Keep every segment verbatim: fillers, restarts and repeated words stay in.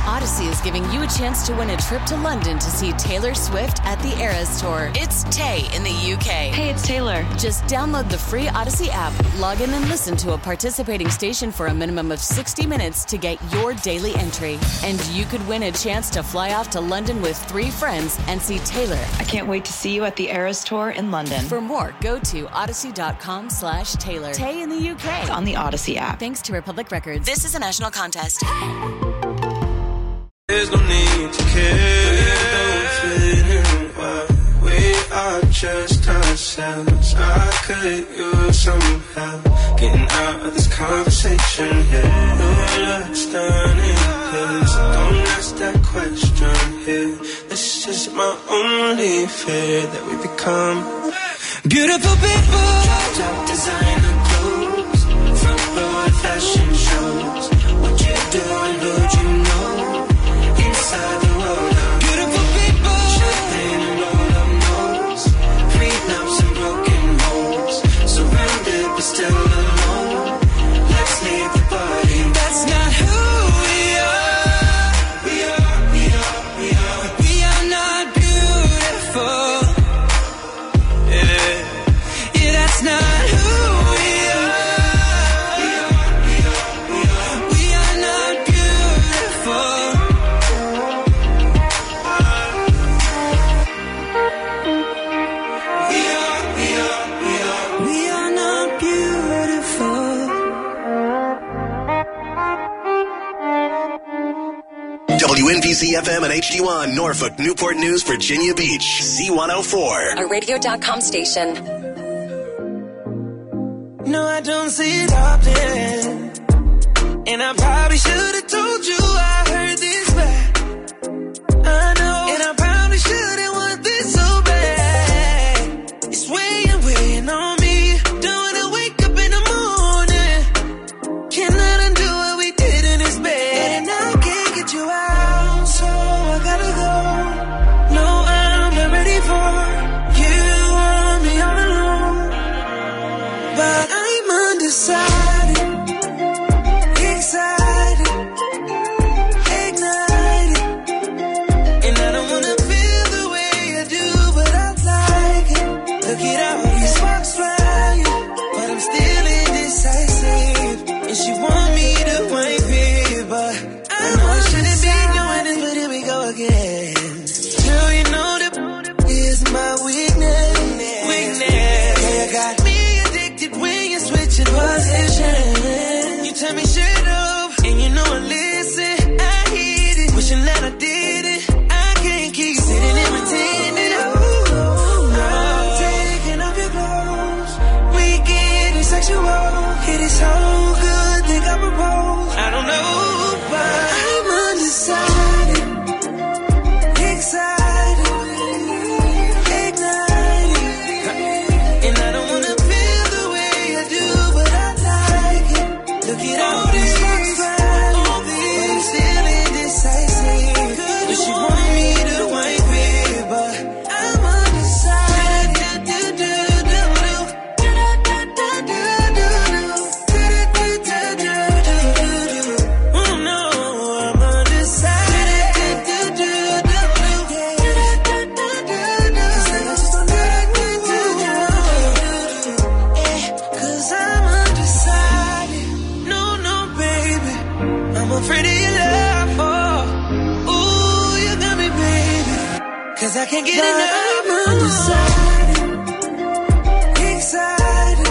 Odyssey is giving you a chance to win a trip to London to see Taylor Swift at the Eras Tour. It's Tay in the U K. Hey, it's Taylor. Just download the free Odyssey app, log in and listen to a participating station for a minimum of sixty minutes to get your daily entry. And you could win a chance to fly off to London with three friends and see Taylor. I can't wait to see you at the Eras Tour in London. For more, go to odyssey.com slash Taylor. Tay in the U K. It's on the Odyssey app. Thanks to Republic Records. This is a national contest. There's no need to care. Don't fit in why we are just ourselves. I could use some help getting out of this conversation here. No love's done in this. Don't ask that question here. This is my only fear, that we become beautiful people. Top designer clothes, front row at fashion shows. What you do and who you know inside the world of beautiful people. Champagne and roll up nose, prenups and broken homes. Surrounded but still alone. Let's leave the party. That's not who we are. We are, we are, we are. We are not beautiful. Yeah, yeah, that's not who we are. We are, we are, we are. We are not beautiful. W N B C F M and H D one, Norfolk, Newport News, Virginia Beach, C one oh four. A radio dot com station. No, I don't see it often, and I probably should have told you I heard this bad. I know, and I probably shouldn't want this so bad. It's weighing, weighing on me. Don't wanna wake up in the morning. Cannot undo what we did in this bed, and I can't get you out, so I gotta go. No, I'm not ready for you. Want me all alone, but I'm undecided, excited, ignited, and I don't wanna feel the way I do, but I like it. Look at all these sparks flying, but I'm still indecisive, and she want me to wipe it, but I know I shouldn't be doing this, but here we go again. Girl, you know that is my weakness, weakness. Yeah, you got me addicted when you're switching position. You tell me shut up, and you know I listen. I hate it, wishing that I did it. I can't keep sitting and pretending. Oh, I'm taking off your clothes. We getting sexual. It is so good, think I propose. I don't know, but I'm undecided, excited, ignited, and I don't wanna feel the way I do, but I like it. Look at all these sparks flying, but I'm still indecisive. But she want me to wipe it, but I'm undecided. Oh no, I'm undecided. Cause I'm undecided. No, no, baby, I'm afraid of your love. Oh, ooh, you got me, baby. Cause I can't get enough. I'm undecided, excited,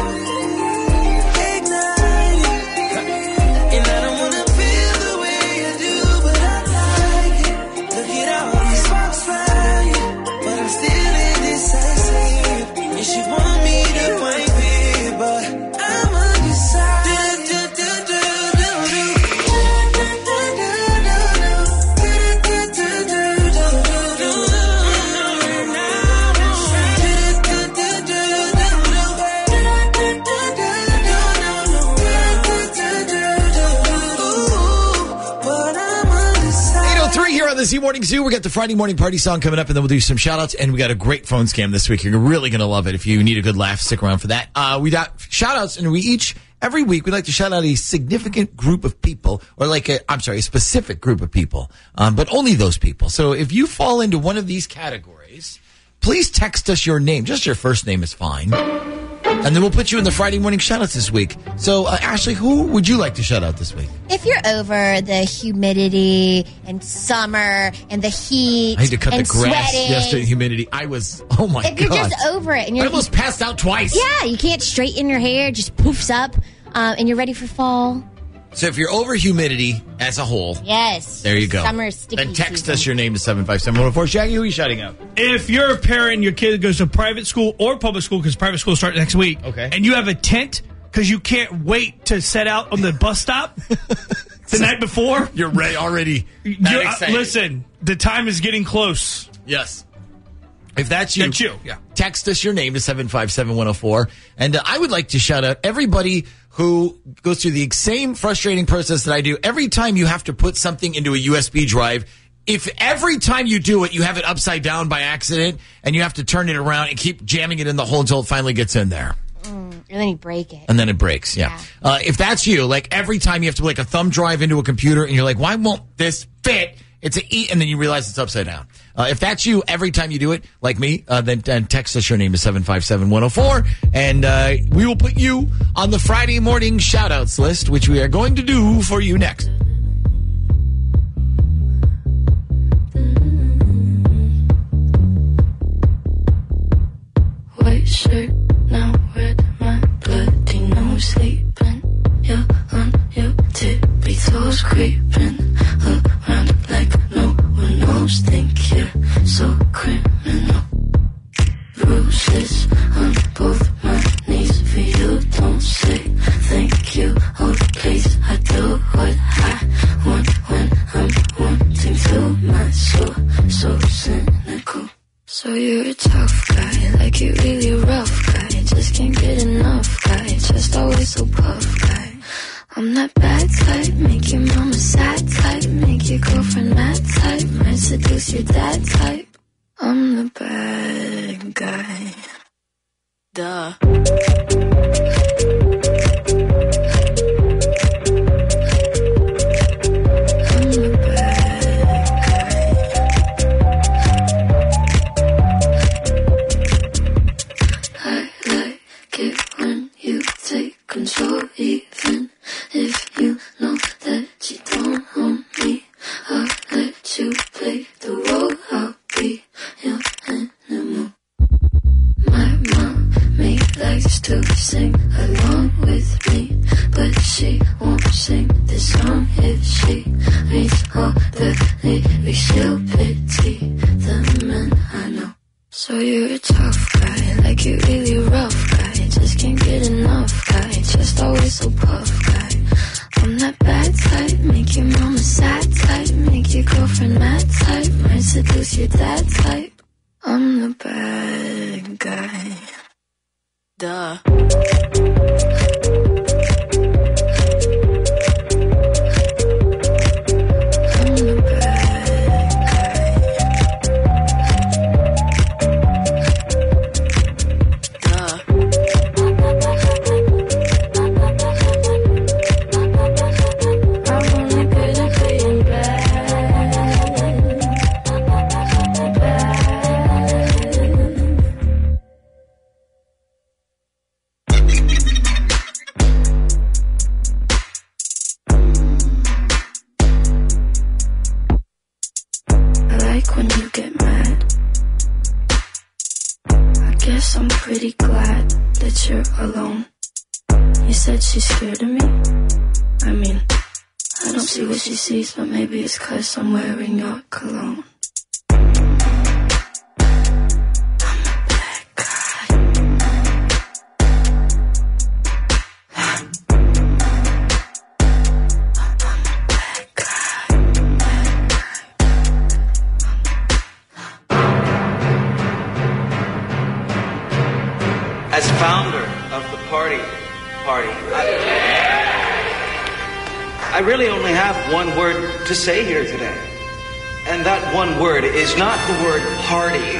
ignited, and I don't wanna feel the way I do, but I like it. Look at all these sparks flying, but I'm still indecisive, and she want me to wipe it, but I'm undecided. Here on the Z Morning Zoo, we got the Friday morning party song coming up, and then we'll do some shout outs. And we got a great phone scam this week. You're really going to love it. If you need a good laugh, stick around for that. Uh, we got shout outs, and we each every week we like to shout out a significant group of people, or like a, I'm sorry, a specific group of people, um, but only those people. So if you fall into one of these categories, please text us your name. Just your first name is fine. And then we'll put you in the Friday morning shout-outs this week. So, uh, Ashley, who would you like to shout out this week? If you're over the humidity and summer and the heat I had to cut and the grass sweating, yesterday. Humidity. I was, oh my God. if you're just over it and you're I almost passed out twice. yeah, you can't straighten your hair, it just poofs up, um, and you're ready for fall. So if you're over humidity as a whole, Yes. there you go. Summer sticky Then text season. us your name to seven five seven one oh four. Shaggy, who are you shouting out? If you're a parent and your kid goes to private school or public school, because private school starts next week, Okay. and you have a tent because you can't wait to set out on the bus stop the night before, You're ready already. you, That uh, excited. listen, the time is getting close. Yes. If that's you, That's you, yeah. text us your name to seven five seven one oh four. And uh, I would like to shout out everybody who goes through the same frustrating process that I do. Every time you have to put something into a U S B drive, if every time you do it, you have it upside down by accident and you have to turn it around and keep jamming it in the hole until it finally gets in there. Mm, and then you break it. And then it breaks, yeah. Yeah. Uh, if that's you, like every time you have to put like a thumb drive into a computer and you're like, why won't this fit? It's a E, and then you realize it's upside down. Uh, if that's you, every time you do it, like me, uh, then, then text us your name to seven five seven one oh four, and uh, we will put you on the Friday morning shout-outs list, which we are going to do for you next. White shirt, now red, my bloody nose sleeping. You're on your tippy toes, creeping around like no one knows. Think you're so criminal. Bruises on both my knees for you. Don't say thank you. Oh, please, I do what I want when I'm wanting to. My soul, so cynical. So you're a tough guy, like you really rough guy. Just can't get enough guy, just always so puff guy. I'm that bad type, make your mama sad type, make your girlfriend mad type, might seduce your dad type. I'm the bad guy. Duh. Control, even if you know that you don't own me. I'll let you play the role. I'll be your animal. My mommy likes to sing along with me, but she won't sing this song if she reads all the lyrics. She'll pity the men I know. So you're a tough guy, like you really rough guy. Just can't get enough guy, just always so puff guy. I'm that bad type, make your mama sad type, make your girlfriend mad type, might seduce your dad type. I'm the bad guy. Duh. Pretty glad that you're alone. You said she's scared of me. I mean, I don't see what she sees, but maybe it's 'cause I'm wearing your cologne. As founder of the party, party, I, I really only have one word to say here today. And that one word is not the word party.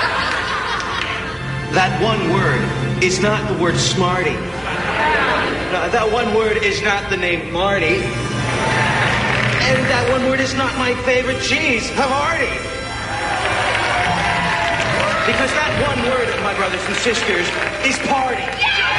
That one word is not the word smarty. no, that one word is not the name Marty. And that one word is not my favorite cheese, Havarti. Because that one word, my brothers and sisters, is party.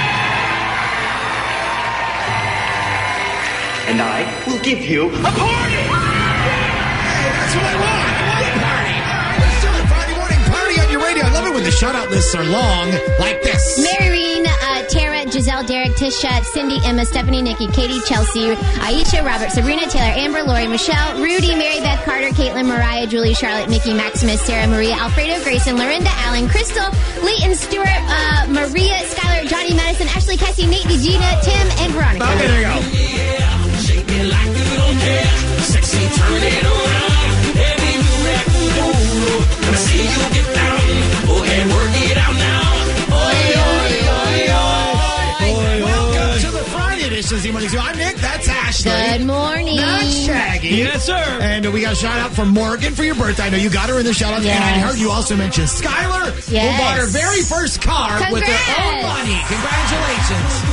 And I will give you a party! That's what I want. I want a party. Let's do it. Friday morning party on your radio. I love it when the shout-out lists are long like this. Maryreen, uh, Tara, Giselle, Derek, Tisha, Cindy, Emma, Stephanie, Nikki, Katie, Chelsea, Aisha, Robert, Sabrina, Taylor, Amber, Lori, Michelle, Rudy, Mary Beth, Carter, Caitlin, Mariah, Julie, Charlotte, Mickey, Maximus, Sarah, Maria, Alfredo, Grayson, Lorinda, Alan, Crystal, Leighton, Stewart, uh, Maria, Skylar, Johnny, Madison, Ashley, Cassie, Nate, Gina, Tim, and Veronica. Okay, there you go. Shake it like you don't care. Sexy, turn it around. Baby, do that good. Gonna see you get down. Go ahead, work it out now. Oi, oi, oi, oi. Welcome to the Friday edition of Z Morning Zoo. I'm Nick. That's Ashley. Good morning. That's Shaggy. Yes, sir. And we got a shout out from Morgan for your birthday. I know you got her in the shout out. Yes. And I heard you also mention Skylar, Yes. who bought her very first car with her Congrats. own money. Congratulations.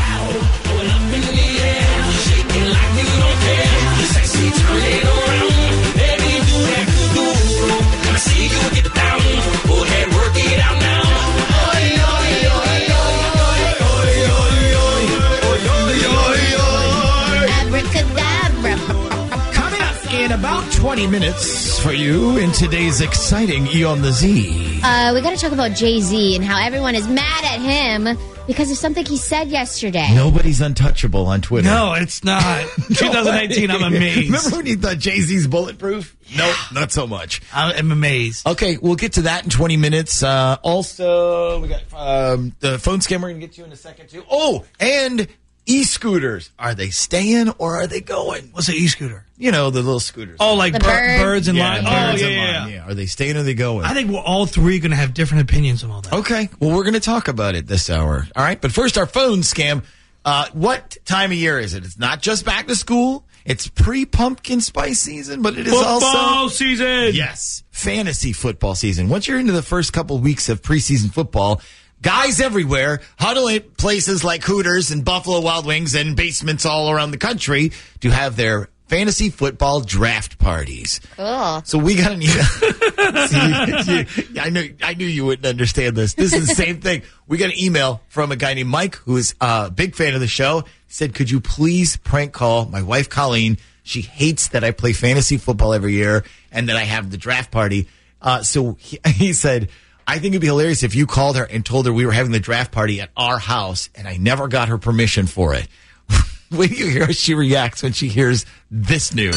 Sexy, turn it around. Baby, do that good. Gonna see you get down. Go ahead, work it out now. Oi, oi, oi, oi, oi, oi, oi, oi, oi, oi. Abracadabra. Coming up in about twenty minutes for you in today's exciting E on the Z. Uh, we got to talk about Jay-Z and how everyone is mad at him because of something he said yesterday. Nobody's untouchable on Twitter. No, it's not. twenty eighteen, I'm amazed. Remember when you thought Jay-Z's bulletproof? No, not so much. I'm amazed. Okay, we'll get to that in twenty minutes. Uh, also, we got um, the phone scam we're going to get to in a second, too. Oh, and e-scooters. Are they staying or are they going? What's an e-scooter? You know, the little scooters. Oh, like The bir- bird. birds and yeah, line. birds Oh, in yeah, line. yeah. yeah. Are they staying or are they going? I think we're all three going to have different opinions on all that. Okay, well, we're going to talk about it this hour. All right, but first, our phone scam. Uh, what time of year is it? It's not just back to school. It's pre-pumpkin spice season, but it is Football also... season. Yes, fantasy football season. Once you're into the first couple weeks of preseason football, guys everywhere huddle at places like Hooters and Buffalo Wild Wings and basements all around the country to have their fantasy football draft parties. Cool. So we got an email. See, you- I knew I knew you wouldn't understand this. This is the same thing. We got an email from a guy named Mike, who is a big fan of the show. He said, could you please prank call my wife, Colleen? She hates that I play fantasy football every year and that I have the draft party. Uh, so he, he said, I think it'd be hilarious if you called her and told her we were having the draft party at our house and I never got her permission for it. Wait till you hear how she reacts when she hears this news.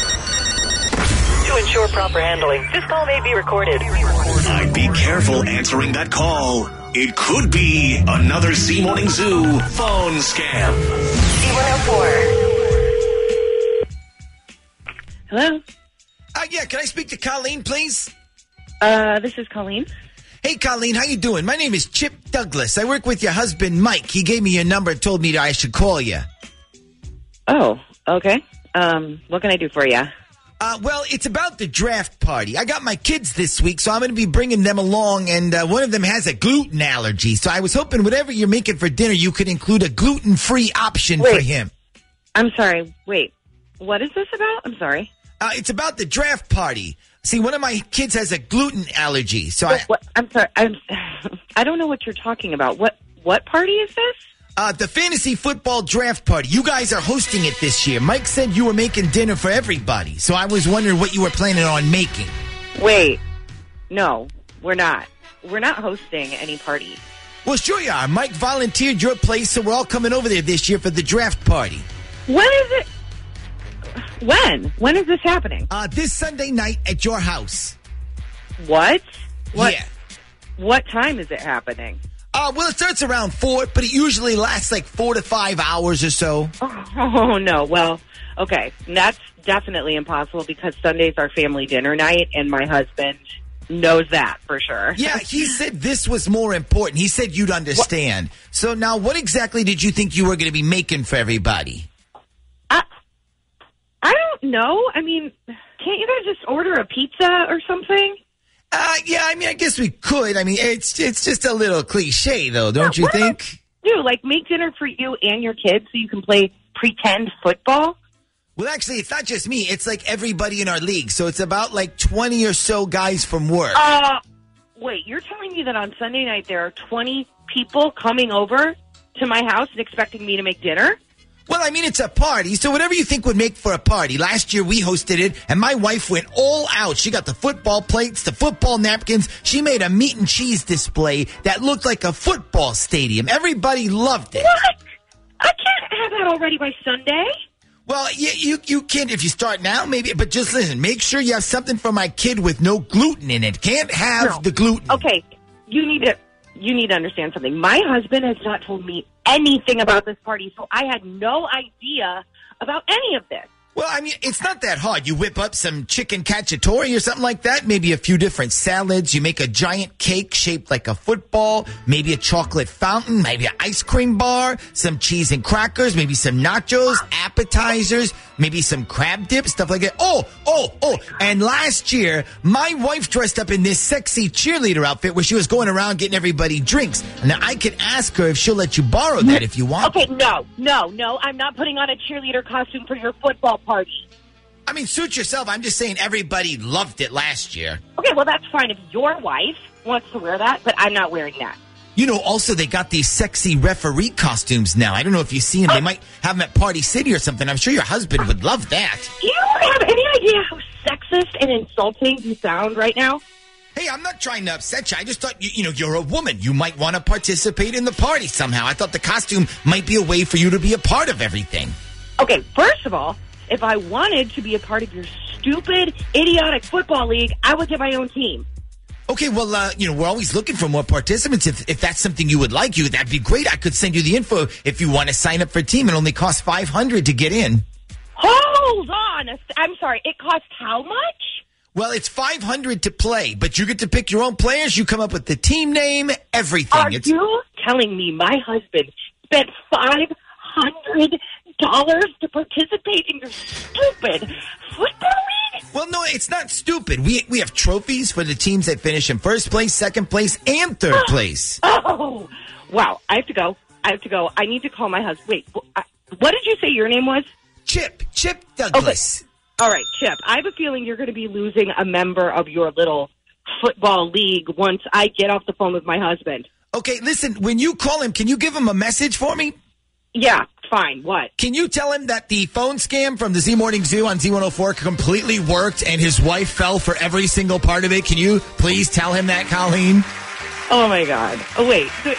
To ensure proper handling, this call may be recorded. I'd be careful answering that call. It could be another Z Morning Zoo phone scam. Z one oh four. Hello? Uh, yeah, can I speak to Colleen, please? Uh, this is Colleen. Hey, Colleen, how you doing? My name is Chip Douglas. I work with your husband, Mike. He gave me your number and told me that I should call you. Oh, okay. Um, what can I do for you? Uh, well, it's about the draft party. I got my kids this week, so I'm going to be bringing them along, and uh, one of them has a gluten allergy. So I was hoping whatever you're making for dinner, you could include a gluten-free option Wait. for him. I'm sorry. Wait. What is this about? I'm sorry. Uh, it's about the draft party. See, one of my kids has a gluten allergy, so I... What, I'm sorry. I'm, I don't know what you're talking about. What What party is this? Uh, the fantasy football draft party. You guys are hosting it this year. Mike said you were making dinner for everybody, so I was wondering what you were planning on making. Wait. No, we're not. We're not hosting any party. Well, sure you are. Mike volunteered your place, so we're all coming over there this year for the draft party. When is it? When? When is this happening? Uh, this Sunday night at your house. What? What? Yeah. What time is it happening? Uh, well, it starts around four, but it usually lasts like four to five hours or so. Oh, no. Well, okay. That's definitely impossible because Sunday's our family dinner night, and my husband knows that for sure. Yeah, he said this was more important. He said you'd understand. What? So now, what exactly did you think you were going to be making for everybody? I, I don't know. I mean, can't you guys just order a pizza or something? Uh, yeah, I mean, I guess we could. I mean, it's it's just a little cliche, though, don't you what think? do? Like, make dinner for you and your kids so you can play pretend football? Well, actually, it's not just me. It's like everybody in our league. So it's about like twenty or so guys from work. Uh, wait, you're telling me that on Sunday night there are twenty people coming over to my house and expecting me to make dinner? Well, I mean, it's a party, so whatever you think would make for a party. Last year we hosted it, and my wife went all out. She got the football plates, the football napkins. She made a meat and cheese display that looked like a football stadium. Everybody loved it. What? I can't have that already by Sunday. Well, you, you, you can if you start now, maybe. But just listen, make sure you have something for my kid with no gluten in it. Can't have No. the gluten. Okay, you need to you need to understand something. My husband has not told me anything about this party, so I had no idea about any of this. Well, I mean, it's not that hard. You whip up some chicken cacciatore or something like that, maybe a few different salads. You make a giant cake shaped like a football, maybe a chocolate fountain, maybe an ice cream bar, some cheese and crackers, maybe some nachos, appetizers, maybe some crab dip, stuff like that. Oh, oh, oh, and last year, my wife dressed up in this sexy cheerleader outfit where she was going around getting everybody drinks. Now, I could ask her if she'll let you borrow that if you want. Okay, no, no, no, I'm not putting on a cheerleader costume for your football party. I mean, suit yourself. I'm just saying everybody loved it last year. Okay, well, that's fine if your wife wants to wear that, but I'm not wearing that. You know, also, they got these sexy referee costumes now. I don't know if you've seen them. They might have them at Party City or something. I'm sure your husband would love that. Do you have any idea how sexist and insulting you sound right now? Hey, I'm not trying to upset you. I just thought, you, you know, you're a woman. You might want to participate in the party somehow. I thought the costume might be a way for you to be a part of everything. Okay, first of all, if I wanted to be a part of your stupid, idiotic football league, I would get my own team. Okay, well, uh, you know, we're always looking for more participants. If if that's something you would like, you that'd be great. I could send you the info if you want to sign up for a team. It only costs five hundred dollars to get in. Hold on. I'm sorry. It costs how much? Well, it's five hundred dollars to play, but you get to pick your own players. You come up with the team name, everything. Are it's- you telling me my husband spent five hundred dollars to participate in your stupid football league? Well, no, it's not stupid. We we have trophies for the teams that finish in first place, second place, and third place. Oh, wow. I have to go. I have to go. I need to call my husband. Wait, wh- I- what did you say your name was? Chip. Chip Douglas. Okay. All right, Chip. I have a feeling you're going to be losing a member of your little football league once I get off the phone with my husband. Okay, listen, when you call him, can you give him a message for me? Yeah, fine. What? Can you tell him that the phone scam from the Z Morning Zoo on Z one oh four completely worked and his wife fell for every single part of it? Can you please tell him that, Colleen? Oh, my God. Oh, wait. So,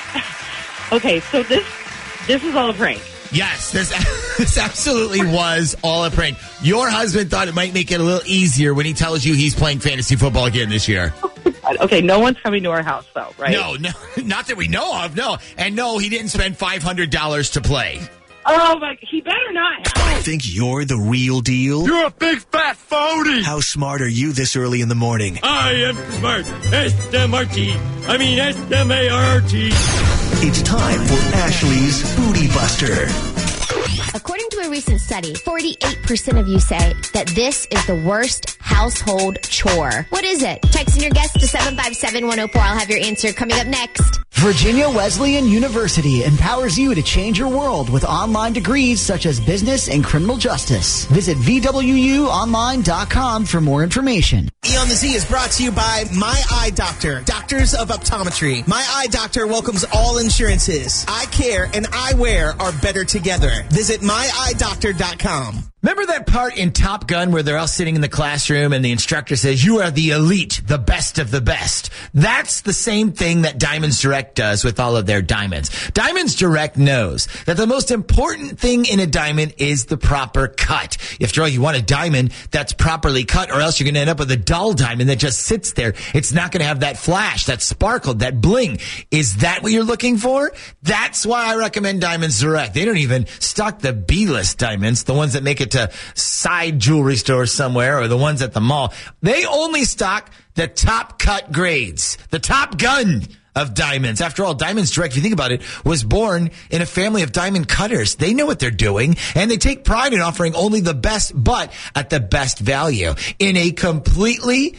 okay, so this this is all a prank. Yes, this, this absolutely was all a prank. Your husband thought it might make it a little easier when he tells you he's playing fantasy football again this year. Okay, no one's coming to our house, though, right? No, no, not that we know of, no. And no, he didn't spend five hundred dollars to play. Oh, my, he better not have. Think you're the real deal? You're a big fat phony! How smart are you this early in the morning? I am smart. S M R T. I mean S M A R T. It's time for Ashley's Booty Buster. According to a recent study, forty-eight percent of you say that this is the worst household chore. What is it? Text in your guess to seven five seven one oh four. I'll have your answer coming up next. Virginia Wesleyan University empowers you to change your world with online degrees such as business and criminal justice. Visit V W U online dot com for more information. E on the Z is brought to you by My Eye Doctor, Doctors of Optometry. My Eye Doctor welcomes all insurances. Eye care and eyewear are better together. Visit my eye doctor dot com. Remember that part in Top Gun where they're all sitting in the classroom and the instructor says, you are the elite, the best of the best. That's the same thing that Diamonds Direct does with all of their diamonds. Diamonds Direct knows that the most important thing in a diamond is the proper cut. After all, you want a diamond that's properly cut or else you're going to end up with a dull diamond that just sits there. It's not going to have that flash, that sparkle, that bling. Is that what you're looking for? That's why I recommend Diamonds Direct. They don't even stock the B-list diamonds, the ones that make it to side jewelry stores somewhere or the ones at the mall. They only stock the top cut grades, the Top Gun of diamonds. After all, Diamonds Direct, if you think about it, was born in a family of diamond cutters. They know what they're doing, and they take pride in offering only the best, but at the best value in a completely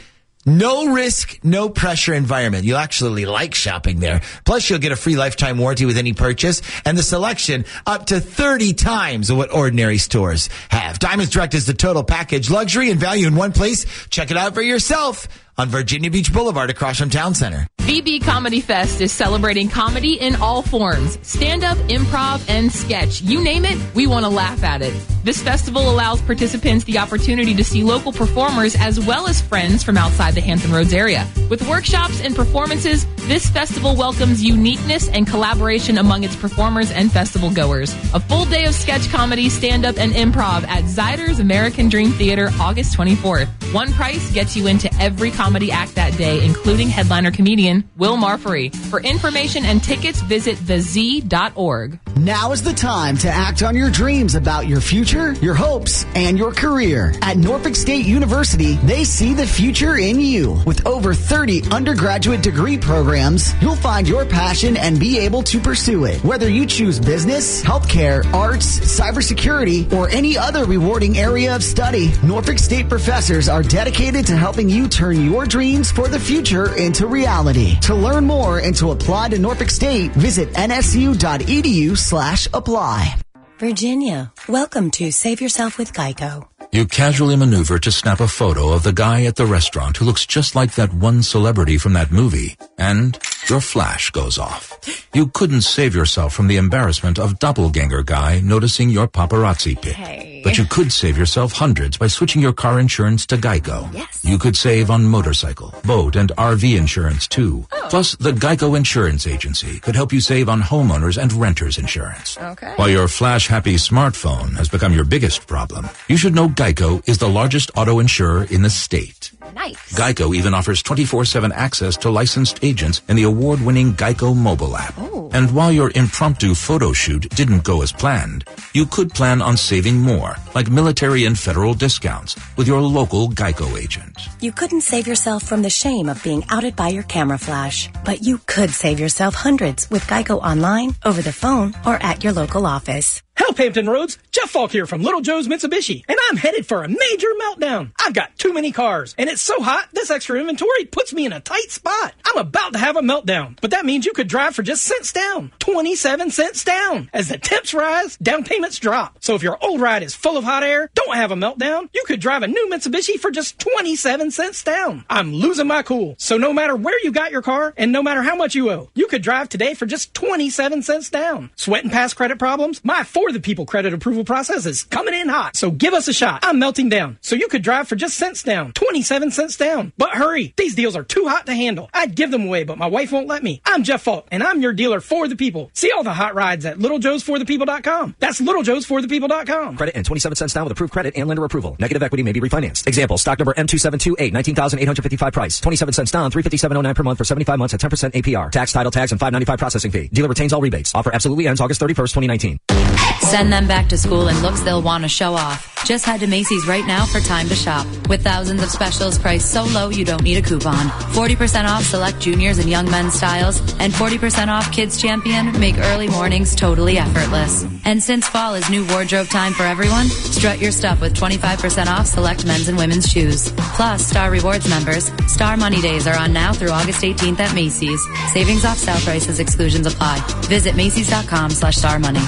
No risk, no pressure environment. You'll actually like shopping there. Plus, you'll get a free lifetime warranty with any purchase, and the selection up to thirty times of what ordinary stores have. Diamonds Direct is the total package, luxury and value in one place. Check it out for yourself on Virginia Beach Boulevard across from Town Center. V B Comedy Fest is celebrating comedy in all forms. Stand-up, improv, and sketch. You name it, we want to laugh at it. This festival allows participants the opportunity to see local performers as well as friends from outside the Hampton Roads area. With workshops and performances, this festival welcomes uniqueness and collaboration among its performers and festival goers. A full day of sketch comedy, stand-up, and improv at Zyder's American Dream Theater, August twenty-fourth. One price gets you into every comedy act that day, including headliner comedian Will Marfrey. For information and tickets, visit the z dot org. Now is the time to act on your dreams about your future, your hopes, and your career. At Norfolk State University, they see the future in you. With over thirty undergraduate degree programs, you'll find your passion and be able to pursue it. Whether you choose business, healthcare, arts, cybersecurity, or any other rewarding area of study, Norfolk State professors are dedicated to helping you turn your dreams for the future into reality. To learn more and to apply to Norfolk State, visit n s u dot e d u slash apply. Virginia, welcome to Save Yourself with Geico. You casually maneuver to snap a photo of the guy at the restaurant who looks just like that one celebrity from that movie, and your flash goes off. You couldn't save yourself from the embarrassment of doppelganger guy noticing your paparazzi pic. Hey. But you could save yourself hundreds by switching your car insurance to Geico. Yes. You could save on motorcycle, boat, and R V insurance too. Oh. Plus, the Geico Insurance Agency could help you save on homeowners and renters insurance. Okay. While your flash-happy smartphone has become your biggest problem, you should know Geico is the largest auto insurer in the state. Nice. Geico even offers twenty-four seven access to licensed agents in the award-winning Geico mobile app. Oh. And while your impromptu photo shoot didn't go as planned, you could plan on saving more, like military and federal discounts, with your local Geico agent. You couldn't save yourself from the shame of being outed by your camera flash, but you could save yourself hundreds with Geico online, over the phone, or at your local office. Help Hampton Roads, Jeff Falk here from Little Joe's Mitsubishi, and I'm headed for a major meltdown. I've got too many cars, and it's so hot, this extra inventory puts me in a tight spot. I'm about to have a meltdown, but that means you could drive for just cents down, twenty-seven cents down. As the temps rise, down payments drop. So if your old ride is full of hot air, don't have a meltdown, you could drive a new Mitsubishi for just twenty-seven cents down. I'm losing my cool. So no matter where you got your car, and no matter how much you owe, you could drive today for just twenty-seven cents down. Sweating past credit problems? My For the People credit approval process is coming in hot. So give us a shot. I'm melting down. So you could drive for just cents down, twenty-seven cents down. But hurry, these deals are too hot to handle. I'd give them away, but my wife won't let me. I'm Jeff Falk, and I'm your dealer for the people. See all the hot rides at little joes for the people dot com. That's little joes for the people dot com. Credit and twenty-seven cents down with approved credit and lender approval. Negative equity may be refinanced. Example, stock number M two seven two eight, nineteen thousand eight hundred fifty-five price. twenty-seven cents down, three hundred fifty-seven dollars and nine cents per month for seventy-five months at ten percent A P R. Tax, title, tags, and five ninety-five processing fee. Dealer retains all rebates. Offer absolutely ends August thirty-first, twenty nineteen. Send them back to school in looks they'll want to show off. Just head to Macy's right now for time to shop. With thousands of specials priced so low you don't need a coupon. forty percent off select juniors and young men's styles, and forty percent off Kids Champion make early mornings totally effortless. And since fall is new wardrobe time for everyone, strut your stuff with twenty-five percent off select men's and women's shoes. Plus, Star Rewards members, Star Money Days are on now through August eighteenth at Macy's. Savings off sale prices, exclusions apply. Visit Macy's.com slash Star Money.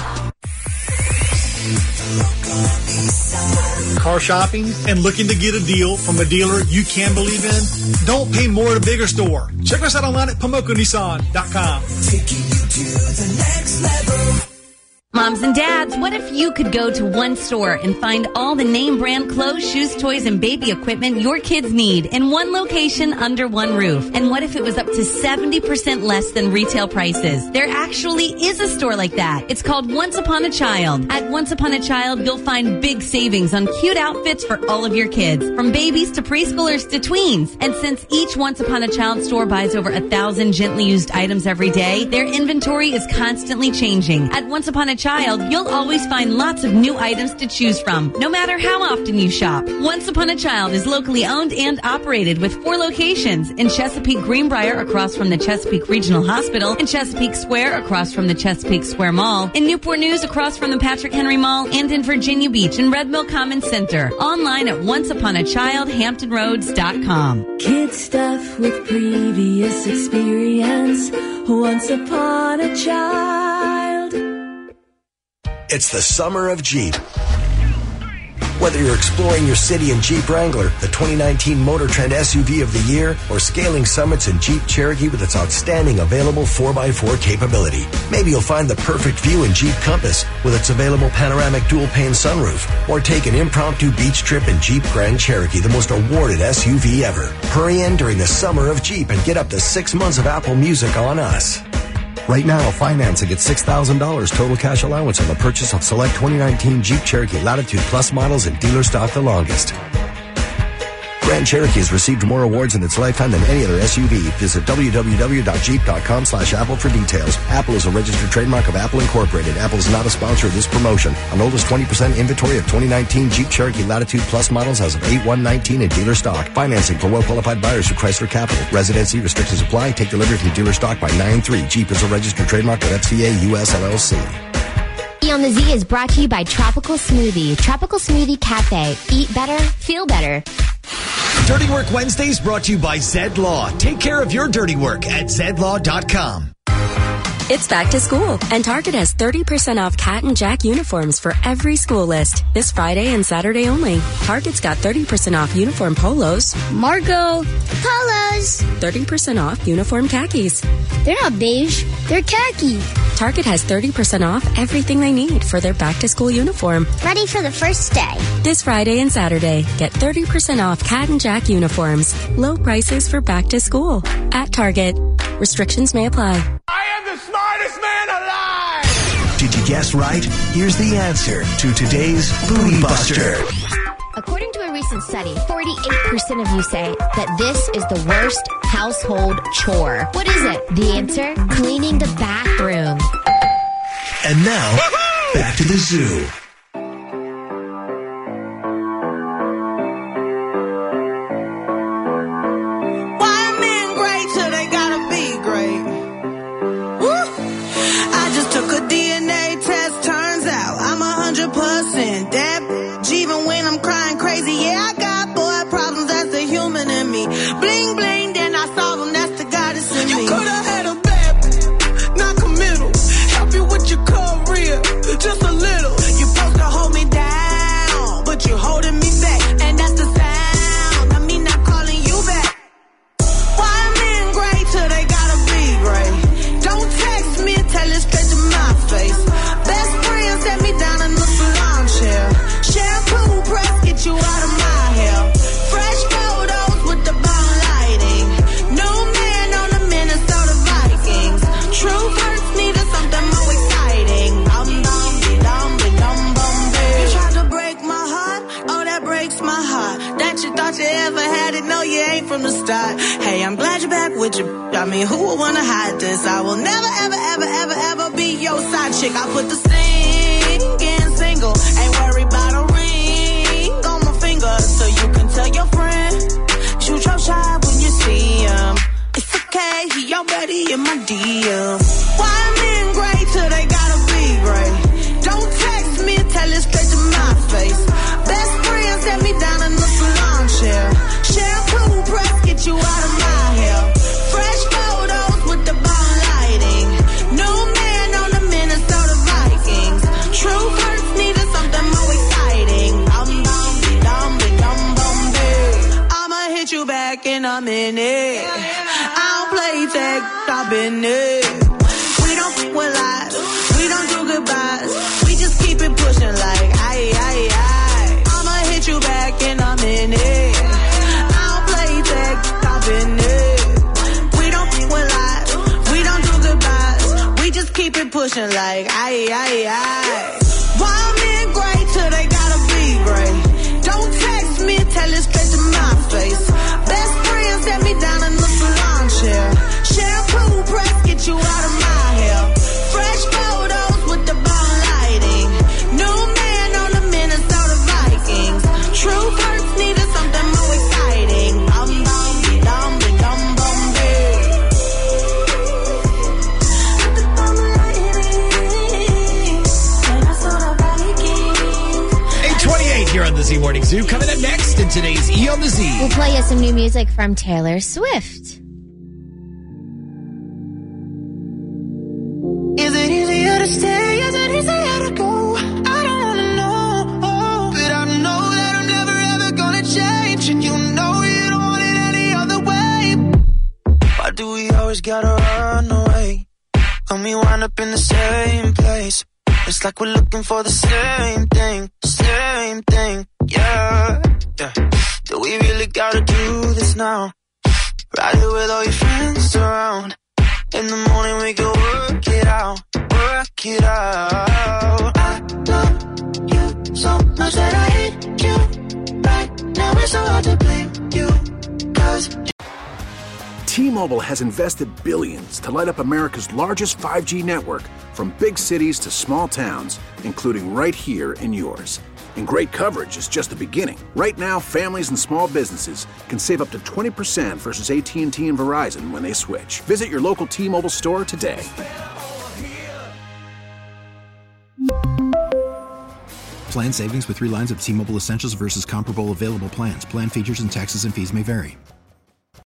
Car shopping and looking to get a deal from a dealer you can believe in? Don't pay more at a bigger store. Check us out online at Pomoco Nissan dot com. Taking you to the next level. Moms and dads, what if you could go to one store and find all the name brand clothes, shoes, toys, and baby equipment your kids need in one location under one roof? And what if it was up to seventy percent less than retail prices? There actually is a store like that. It's called Once Upon a Child. At Once Upon a Child, you'll find big savings on cute outfits for all of your kids, from babies to preschoolers to tweens. And since each Once Upon a Child store buys over a thousand gently used items every day, their inventory is constantly changing. At Once Upon a Child, you'll always find lots of new items to choose from, no matter how often you shop. Once Upon a Child is locally owned and operated with four locations in Chesapeake Greenbrier across from the Chesapeake Regional Hospital, in Chesapeake Square across from the Chesapeake Square Mall, in Newport News across from the Patrick Henry Mall, and in Virginia Beach and Red Mill Commons Center. Online at once upon a child hampton roads dot com. Kid stuff with previous experience. Once upon a child. It's the summer of Jeep. Whether you're exploring your city in Jeep Wrangler, the twenty nineteen Motor Trend S U V of the year, or scaling summits in Jeep Cherokee with its outstanding available four by four capability. Maybe you'll find the perfect view in Jeep Compass with its available panoramic dual-pane sunroof, or take an impromptu beach trip in Jeep Grand Cherokee, the most awarded S U V ever. Hurry in during the summer of Jeep and get up to six months of Apple Music on us. Right now, financing at six thousand dollars total cash allowance on the purchase of select twenty nineteen Jeep Cherokee Latitude Plus models in dealer stock the longest. Grand Cherokee has received more awards in its lifetime than any other S U V. Visit w w w dot jeep dot com slash apple for details. Apple is a registered trademark of Apple Incorporated. Apple is not a sponsor of this promotion. An oldest twenty percent inventory of twenty nineteen Jeep Cherokee Latitude Plus models as of eight one nineteen in dealer stock. Financing for well-qualified buyers through Chrysler Capital. Residency restrictions apply. Take delivery from dealer stock by nine three. Jeep is a registered trademark of F C A U S L L C. E on the Z is brought to you by Tropical Smoothie. Tropical Smoothie Cafe. Eat better, feel better. Dirty Work Wednesdays brought to you by Zed Law. Take care of your dirty work at zed law dot com. It's back to school, and Target has thirty percent off Cat and Jack uniforms for every school list. This Friday and Saturday only. Target's got thirty percent off uniform polos. Margot, polos. thirty percent off uniform khakis. They're not beige, they're khaki. Target has thirty percent off everything they need for their back-to-school uniform. Ready for the first day. This Friday and Saturday, get thirty percent off Cat and Jack uniforms. Low prices for back to school. At Target. Restrictions may apply. I am the smartest man alive! Did you guess right? Here's the answer to today's Booty Buster. According to a recent study, forty-eight percent of you say that this is the worst household chore. What is it? The answer? Cleaning the bathroom. And now, back to the zoo. Why men great till they gotta be great? Woo! I just took a D N A test, turns out I'm a hundred percent that bitch. Even when I'm crying crazy, yeah, I got boy problems, that's the human in me. Bling bling, then I solve them, that's the goddess in me. You could've had a bad bitch, not committal. Help you with your career, just a little. You supposed to hold me down, but you're holding me back, and that's the sound of me not calling you back. Why men great till they gotta be great? Don't text me and tell it straight to my face. Best friend set me down in the salon chair. Shampoo press, get you out of my hair. Fresh photos with the bomb lighting. New man on the Minnesota Vikings. Truth hurts, needed something more exciting. Dum dum dum dum bum You tried to break my heart, oh that breaks my heart. That you thought you ever had it, no you ain't from the start. Hey, I'm glad you're back with your. I mean, who would wanna hide this? I will never ever ever ever ever be your side chick. I put the singing single, ain't worried about a ring on my finger, so you can tell your friend shoot your shot when you see him. It's okay, he already in my D M. Why men great till they gotta be great? Don't text me and tell it straight to my face. Best friend set me down in the salon chair. Shampoo press, get you out of my hair. Fresh photos with the bomb lighting. New man on the Minnesota Vikings. Truth hurts, needed something more exciting. Dum dum dum dum bum I'ma hit you back in a minute. I don't play tag, I've been it. We don't f with lies, we don't do goodbyes. We just keep it pushing like aye aye aye. I'ma hit you back in a minute. I don't play tag, I've been it. We don't f with lies, we don't do goodbyes. We just keep it pushing like aye aye aye. Why men great till they gotta be great? Don't text me, tell it straight to my face. Best friend set me down in the salon chair. Shampoo press, get you out of my hair. Fresh photos with the bomb Morning Zoo coming up next in today's E on the Z. We'll play you some new music from Taylor Swift. Is it easier to stay? Is it easier to go? I don't wanna know, oh, but I know that I'm never ever gonna change, and you know you don't want it any other way. Why do we always gotta run away when we wind up in the same place? It's like we're looking for the same thing, same thing, yeah, yeah. Do we really gotta do this now? Ride it with all your friends around. In the morning we can work it out, work it out. I love you so much that I hate you. Right now it's so hard to blame you, 'cause T-Mobile has invested billions to light up America's largest five G network, from big cities to small towns, including right here in yours. And great coverage is just the beginning. Right now, families and small businesses can save up to twenty percent versus A T and T and Verizon when they switch. Visit your local T-Mobile store today. Plan savings with three lines of T-Mobile Essentials versus comparable available plans. Plan features and taxes and fees may vary.